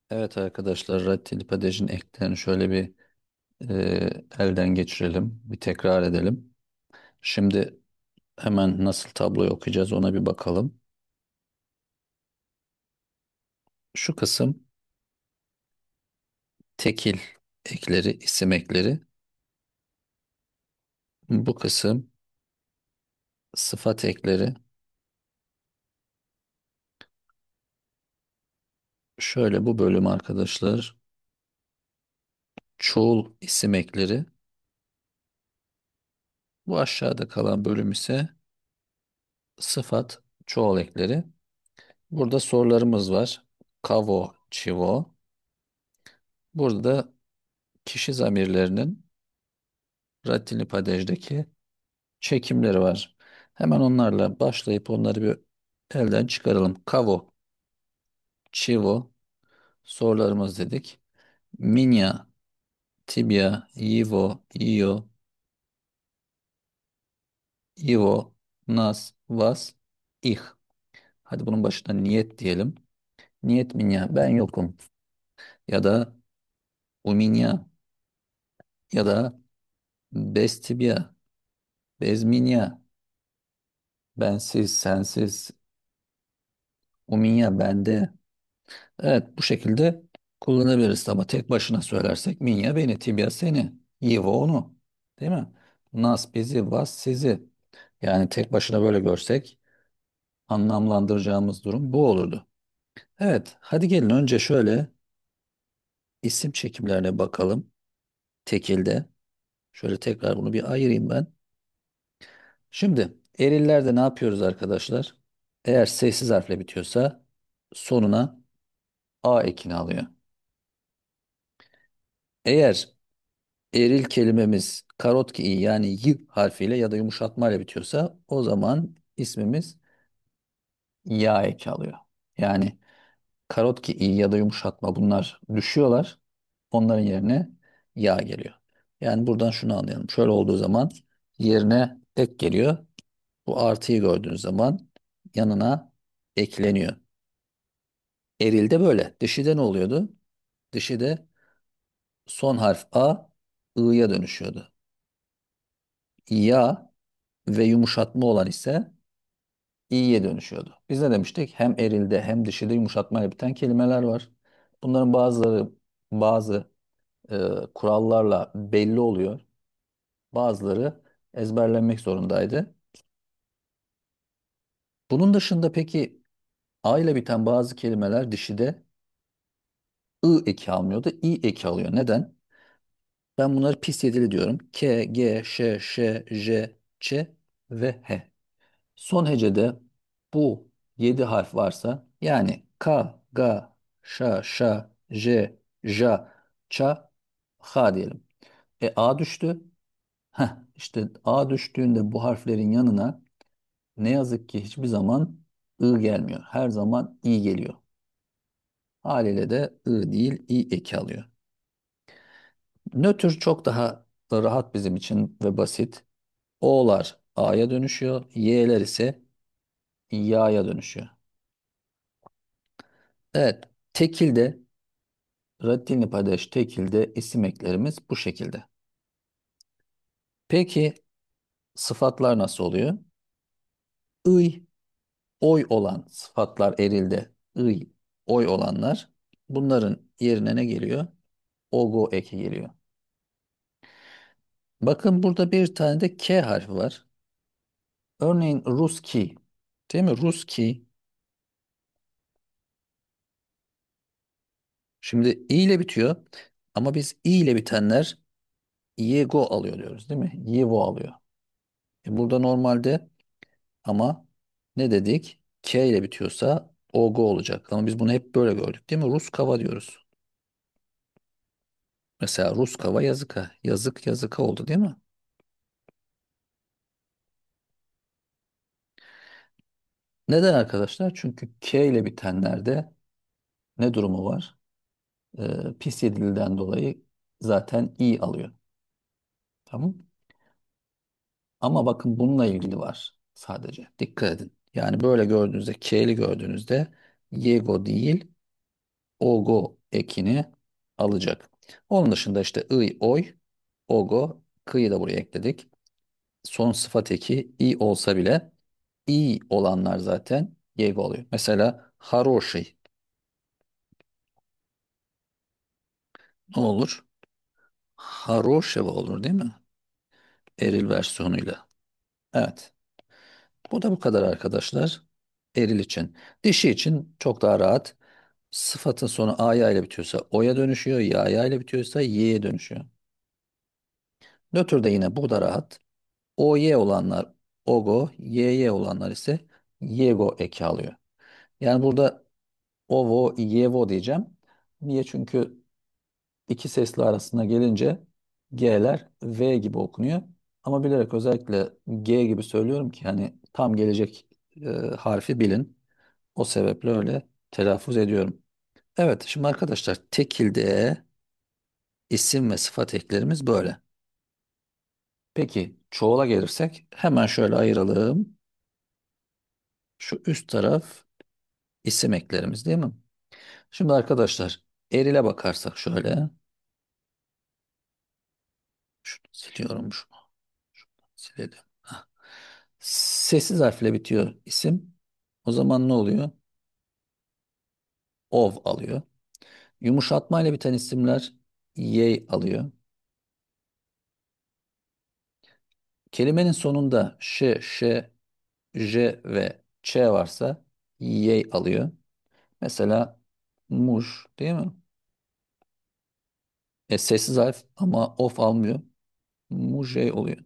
Evet arkadaşlar, Rattilipedej'in eklerini şöyle bir elden geçirelim. Bir tekrar edelim. Şimdi hemen nasıl tabloyu okuyacağız ona bir bakalım. Şu kısım tekil ekleri, isim ekleri. Bu kısım sıfat ekleri. Şöyle bu bölüm arkadaşlar çoğul isim ekleri. Bu aşağıda kalan bölüm ise sıfat çoğul ekleri. Burada sorularımız var. Kavo, çivo. Burada da kişi zamirlerinin Rattilipedej'deki çekimleri var. Hemen onlarla başlayıp onları bir elden çıkaralım. Kavo, Chivo sorularımız dedik. Minya, Tibia, Yivo, Io, Ivo, Nas, Vas, Ich. Hadi bunun başına niyet diyelim. Niyet minya ben yokum. Ya da uminya ya da bez tibia, bez minya, bensiz, sensiz, uminya bende. Evet bu şekilde kullanabiliriz ama tek başına söylersek Minya beni, Tibia seni, Yivo onu. Değil mi? Nas bizi, Vas sizi. Yani tek başına böyle görsek anlamlandıracağımız durum bu olurdu. Evet hadi gelin önce şöyle isim çekimlerine bakalım. Tekilde. Şöyle tekrar bunu bir ayırayım ben. Şimdi erillerde ne yapıyoruz arkadaşlar? Eğer sessiz harfle bitiyorsa sonuna A ekini alıyor. Eğer eril kelimemiz karotki yani y harfiyle ya da yumuşatmayla bitiyorsa o zaman ismimiz ya eki alıyor. Yani karotki ya da yumuşatma bunlar düşüyorlar. Onların yerine ya geliyor. Yani buradan şunu anlayalım. Şöyle olduğu zaman yerine ek geliyor. Bu artıyı gördüğünüz zaman yanına ekleniyor. Erilde böyle. Dişide ne oluyordu? Dişide son harf A, I'ya dönüşüyordu. Ya ve yumuşatma olan ise i'ye dönüşüyordu. Biz ne demiştik? Hem erilde hem dişide yumuşatmayla biten kelimeler var. Bunların bazıları bazı kurallarla belli oluyor. Bazıları ezberlenmek zorundaydı. Bunun dışında peki a ile biten bazı kelimeler dişide ı eki almıyordu, i eki alıyor. Neden? Ben bunları pis yedili diyorum. K, G, Ş, Ş, J, Ç ve H. Son hecede bu 7 harf varsa yani K, G, Ş, Ş, J, J, Ç, H diyelim. A düştü. İşte A düştüğünde bu harflerin yanına ne yazık ki hiçbir zaman I gelmiyor. Her zaman I geliyor. Haliyle de I değil I eki alıyor. Nötr çok daha rahat bizim için ve basit. O'lar A'ya dönüşüyor. Y'ler ise Ya'ya dönüşüyor. Evet. Tekilde Radini Padeş tekilde isim eklerimiz bu şekilde. Peki sıfatlar nasıl oluyor? Iy, oy olan sıfatlar erilde. Iy, oy olanlar. Bunların yerine ne geliyor? Ogo eki geliyor. Bakın burada bir tane de K harfi var. Örneğin Ruski. Değil mi? Ruski. Şimdi i ile bitiyor. Ama biz i ile bitenler Yego alıyor diyoruz değil mi? Yevo alıyor. Burada normalde ama ne dedik? K ile bitiyorsa OG olacak. Ama biz bunu hep böyle gördük değil mi? Ruskava diyoruz. Mesela Ruskava yazıka. Yazık yazıka oldu değil mi? Neden arkadaşlar? Çünkü K ile bitenlerde ne durumu var? Pis yedilden dolayı zaten i alıyor. Tamam. Ama bakın bununla ilgili var sadece. Dikkat edin. Yani böyle gördüğünüzde K'li gördüğünüzde Yego değil Ogo ekini alacak. Onun dışında işte ıy, oy, ogo, kı'yı da buraya ekledik. Son sıfat eki i olsa bile i olanlar zaten yeg oluyor. Mesela haroşi ne olur? Haroşeva olur değil mi? Eril versiyonuyla. Evet. Bu da bu kadar arkadaşlar. Eril için. Dişi için çok daha rahat. Sıfatın sonu a'ya ile bitiyorsa o'ya dönüşüyor. Ya'ya ile bitiyorsa y'ye dönüşüyor. Nötrde yine bu da rahat. OY olanlar OGO, YY olanlar ise YEGO eki alıyor. Yani burada OVO, YEVO diyeceğim. Niye? Çünkü iki sesli arasına gelince G'ler V gibi okunuyor. Ama bilerek özellikle G gibi söylüyorum ki hani tam gelecek harfi bilin. O sebeple öyle telaffuz ediyorum. Evet, şimdi arkadaşlar tekilde isim ve sıfat eklerimiz böyle. Peki çoğula gelirsek hemen şöyle ayıralım. Şu üst taraf isim eklerimiz değil mi? Şimdi arkadaşlar erile bakarsak şöyle. Şunu siliyorum şunu. Silelim. Hah. Sessiz harfle bitiyor isim. O zaman ne oluyor? Ov alıyor. Yumuşatma ile biten isimler yey alıyor. Kelimenin sonunda ş, j ve ç varsa yey alıyor. Mesela muş değil mi? Sessiz harf ama of almıyor. Mujey oluyor.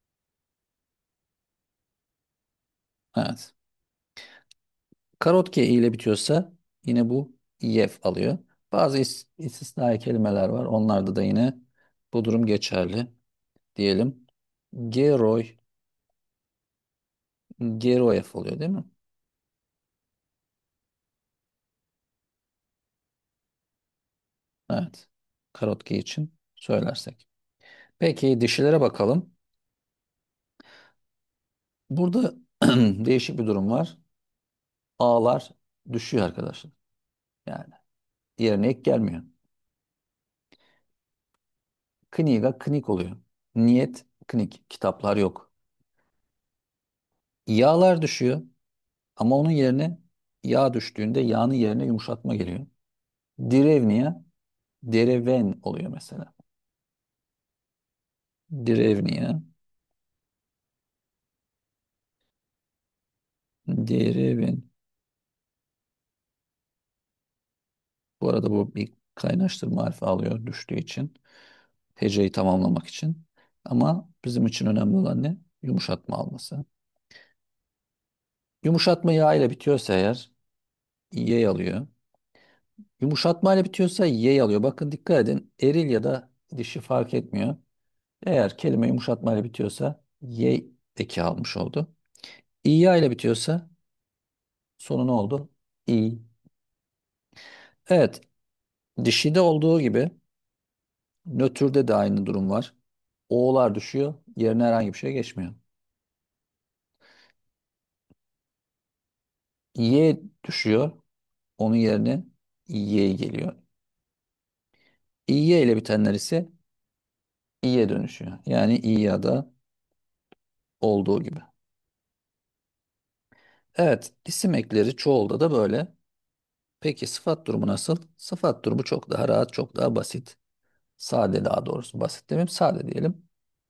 Evet. Karotke i ile bitiyorsa yine bu yef alıyor. Bazı istisnai kelimeler var. Onlarda da yine bu durum geçerli diyelim. Geroy, geroef oluyor değil mi? Evet. Karotke için söylersek. Peki dişilere bakalım. Burada değişik bir durum var. A'lar düşüyor arkadaşlar. Yani yerine ek gelmiyor. Kniga knik oluyor. Niyet knik. Kitaplar yok. Yağlar düşüyor. Ama onun yerine yağ düştüğünde yağın yerine yumuşatma geliyor. Direvnia, dereven oluyor mesela. Direvnia, dereven. Bu arada bu bir kaynaştırma harfi alıyor düştüğü için. Heceyi tamamlamak için. Ama bizim için önemli olan ne? Yumuşatma alması. Yumuşatma yağ ile bitiyorsa eğer ye alıyor. Yumuşatma ile bitiyorsa ye alıyor. Bakın dikkat edin. Eril ya da dişi fark etmiyor. Eğer kelime yumuşatma ile bitiyorsa ye eki almış oldu. İya ile bitiyorsa sonu ne oldu? İ. Evet. Dişide olduğu gibi nötrde de aynı durum var. O'lar düşüyor. Yerine herhangi bir şey geçmiyor. Y düşüyor. Onun yerine Y geliyor. İye ile bitenler ise İ'ye dönüşüyor. Yani İya'da olduğu gibi. Evet. İsim ekleri çoğulda da böyle. Peki sıfat durumu nasıl? Sıfat durumu çok daha rahat, çok daha basit. Sade daha doğrusu. Basit demeyeyim, sade diyelim.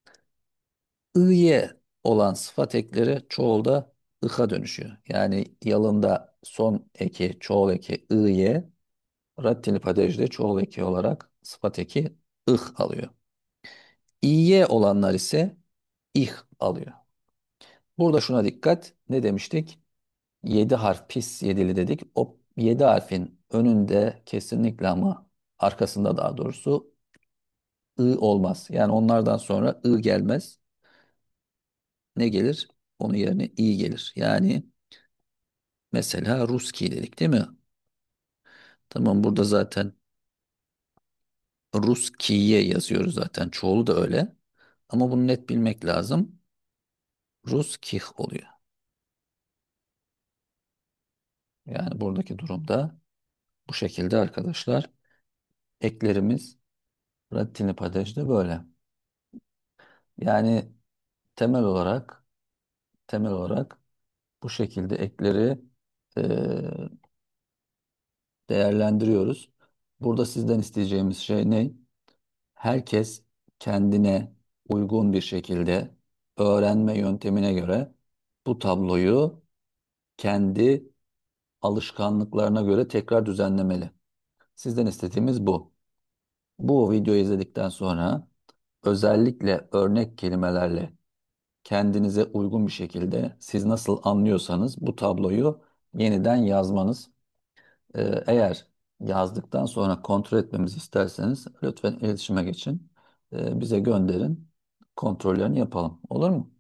I'ye olan sıfat ekleri çoğulda ıha dönüşüyor. Yani yalında son eki, çoğul eki i'ye, raddini padejde çoğul eki olarak sıfat eki ih alıyor. İ'ye olanlar ise ih alıyor. Burada şuna dikkat. Ne demiştik? 7 harf pis yedili dedik. O 7 harfin önünde kesinlikle ama arkasında daha doğrusu ı olmaz. Yani onlardan sonra ı gelmez. Ne gelir? Onun yerine i gelir. Yani mesela Ruski dedik değil mi? Tamam, burada zaten Ruskiye yazıyoruz zaten. Çoğulu da öyle. Ama bunu net bilmek lazım. Ruskih oluyor. Yani buradaki durumda bu şekilde arkadaşlar. eklerimiz Rattini Padej'de böyle. Yani temel olarak temel olarak bu şekilde ekleri e, değerlendiriyoruz. Burada sizden isteyeceğimiz şey ne? Herkes kendine uygun bir şekilde öğrenme yöntemine göre bu tabloyu kendi alışkanlıklarına göre tekrar düzenlemeli. Sizden istediğimiz bu. Bu videoyu izledikten sonra özellikle örnek kelimelerle kendinize uygun bir şekilde siz nasıl anlıyorsanız bu tabloyu yeniden yazmanız. Eğer yazdıktan sonra kontrol etmemizi isterseniz lütfen iletişime geçin. Bize gönderin. Kontrollerini yapalım. Olur mu?